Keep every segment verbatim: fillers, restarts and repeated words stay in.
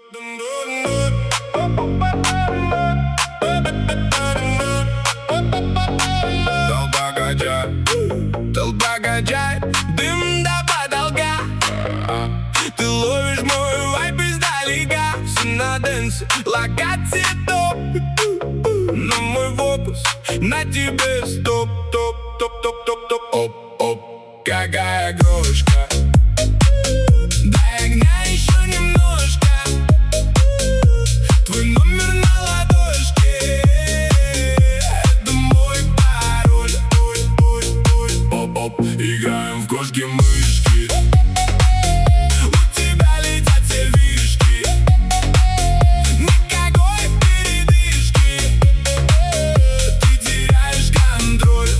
Толпа качает, толпа качает, дым до потолка. Ты ловишь мой вайб издалека. Все на дэнсе, локация топ. Но мой вопрос на тебе стоп, топ, топ, топ, топ, топ, оп, оп. Какая крошка, дай огня еще немножко. Твой номер на ладошке, это мой пароль, ой, ой, ой. Оп, оп, играем в кошки-мышки. У тебя летят все вишки, никакой передышки. Ты теряешь контроль,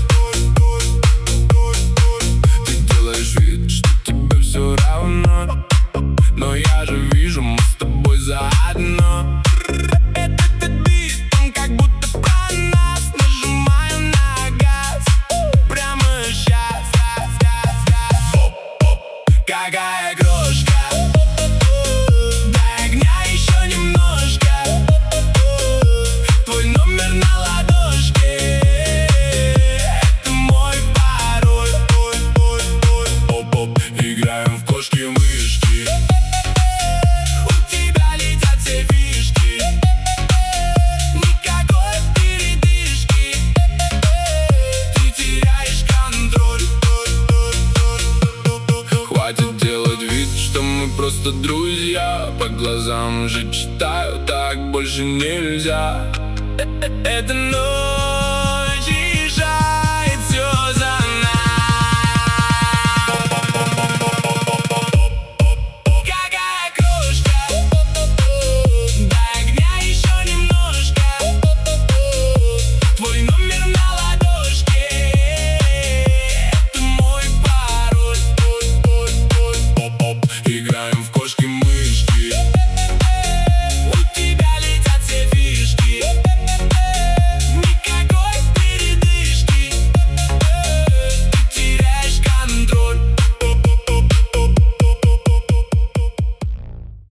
ты делаешь вид, что тебе все равно, но я же вижу, мы с тобой заодно. Этот бит, он как будто про нас. Нажимаю на газ прямо сейчас. Оп, оп, какая крошка, дай огня еще немножко. Твой номер на ладошке, это мой пароль, ой, ой, ой. Оп, оп, играем в кошки-мышки. У тебя летят все фишки, никакой передышки. Ты теряешь контроль. Хватит делать вид, что мы просто друзья. По глазам уже читаю, так больше нельзя. Это ночь.